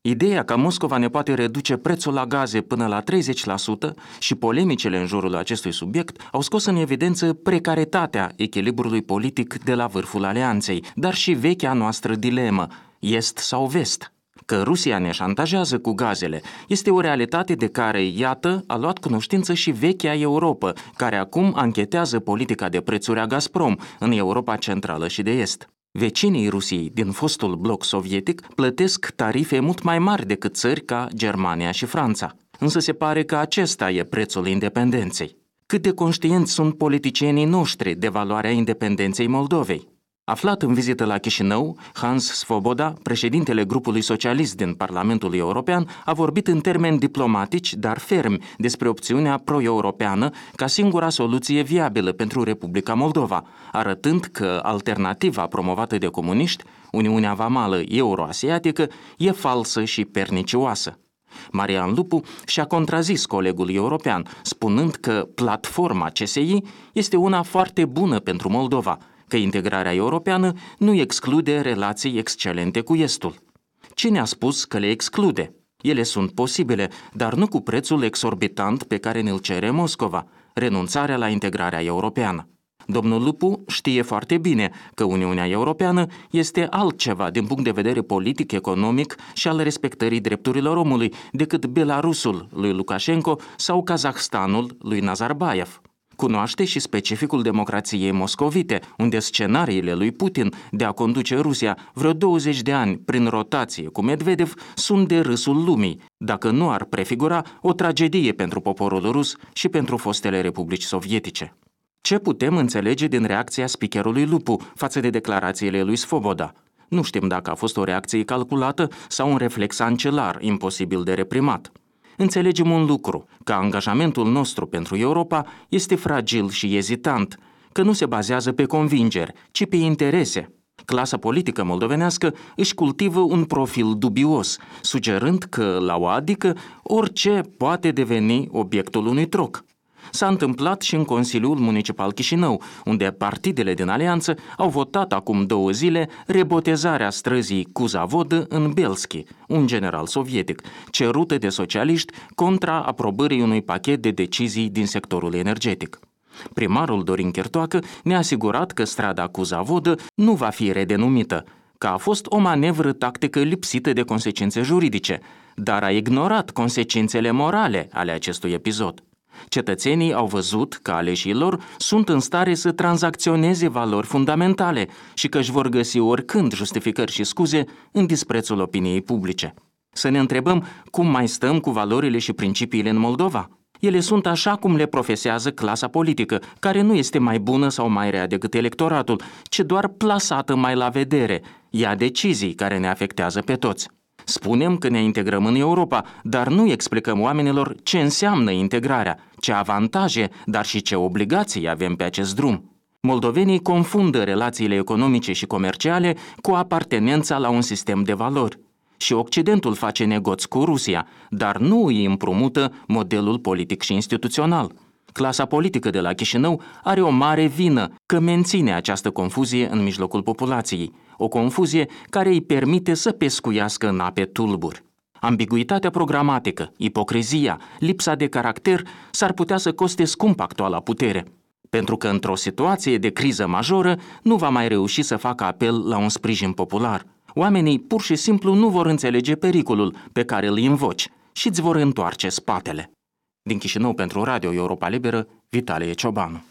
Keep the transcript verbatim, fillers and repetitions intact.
Ideea că Moscova ne poate reduce prețul la gaze până la treizeci la sută și polemicile în jurul acestui subiect au scos în evidență precaritatea echilibrului politic de la vârful alianței, dar și vechea noastră dilemă, est sau vest. Că Rusia ne șantajează cu gazele este o realitate de care, iată, a luat cunoștință și vechea Europă, care acum anchetează politica de prețuri a Gazprom în Europa Centrală și de Est. Vecinii Rusiei din fostul bloc sovietic plătesc tarife mult mai mari decât țări ca Germania și Franța. Însă se pare că acesta e prețul independenței. Cât de conștienți sunt politicienii noștri de valoarea independenței Moldovei? Aflat în vizită la Chișinău, Hans Svoboda, președintele grupului socialist din Parlamentul European, a vorbit în termeni diplomatici, dar fermi, despre opțiunea pro-europeană ca singura soluție viabilă pentru Republica Moldova, arătând că alternativa promovată de comuniști, Uniunea Vamală Euroasiatică, e falsă și pernicioasă. Marian Lupu și-a contrazis colegul european, spunând că platforma C S I este una foarte bună pentru Moldova, că integrarea europeană nu exclude relații excelente cu Estul. Cine a spus că le exclude? Ele sunt posibile, dar nu cu prețul exorbitant pe care ne-l cere Moscova, renunțarea la integrarea europeană. Domnul Lupu știe foarte bine că Uniunea Europeană este altceva din punct de vedere politic, economic și al respectării drepturilor omului decât Belarusul lui Lukashenko sau Kazahstanul lui Nazarbayev. Cunoaște și specificul democrației moscovite, unde scenariile lui Putin de a conduce Rusia vreo douăzeci de ani prin rotație cu Medvedev sunt de râsul lumii, dacă nu ar prefigura o tragedie pentru poporul rus și pentru fostele republici sovietice. Ce putem înțelege din reacția speakerului Lupu față de declarațiile lui Svoboda? Nu știm dacă a fost o reacție calculată sau un reflex ancelar imposibil de reprimat. Înțelegem un lucru, că angajamentul nostru pentru Europa este fragil și ezitant, că nu se bazează pe convingeri, ci pe interese. Clasa politică moldovenească își cultivă un profil dubios, sugerând că, la o adică, orice poate deveni obiectul unui troc. S-a întâmplat și în Consiliul Municipal Chișinău, unde partidele din alianță au votat acum două zile rebotezarea străzii Cuzavodă în Belski, un general sovietic, cerută de socialiști contra aprobării unui pachet de decizii din sectorul energetic. Primarul Dorin Chertoacă ne-a asigurat că strada Cuzavodă nu va fi redenumită, că a fost o manevră tactică lipsită de consecințe juridice, dar a ignorat consecințele morale ale acestui episod. Cetățenii au văzut că aleșii lor sunt în stare să tranzacționeze valori fundamentale și că își vor găsi oricând justificări și scuze în disprețul opiniei publice. Să ne întrebăm cum mai stăm cu valorile și principiile în Moldova? Ele sunt așa cum le profesează clasa politică, care nu este mai bună sau mai rea decât electoratul, ci doar plasată mai la vedere, ia decizii care ne afectează pe toți. Spunem că ne integrăm în Europa, dar nu explicăm oamenilor ce înseamnă integrarea, ce avantaje, dar și ce obligații avem pe acest drum. Moldovenii confundă relațiile economice și comerciale cu apartenența la un sistem de valori. Și Occidentul face negoți cu Rusia, dar nu îi împrumută modelul politic și instituțional. Clasa politică de la Chișinău are o mare vină că menține această confuzie în mijlocul populației, o confuzie care îi permite să pescuiască în ape tulburi. Ambiguitatea programatică, ipocrizia, lipsa de caracter s-ar putea să coste scump actuala putere, pentru că într-o situație de criză majoră nu va mai reuși să facă apel la un sprijin popular. Oamenii pur și simplu nu vor înțelege pericolul pe care îl invoci și îți vor întoarce spatele. Din Chișinău pentru Radio Europa Liberă, Vitalie Ciobanu.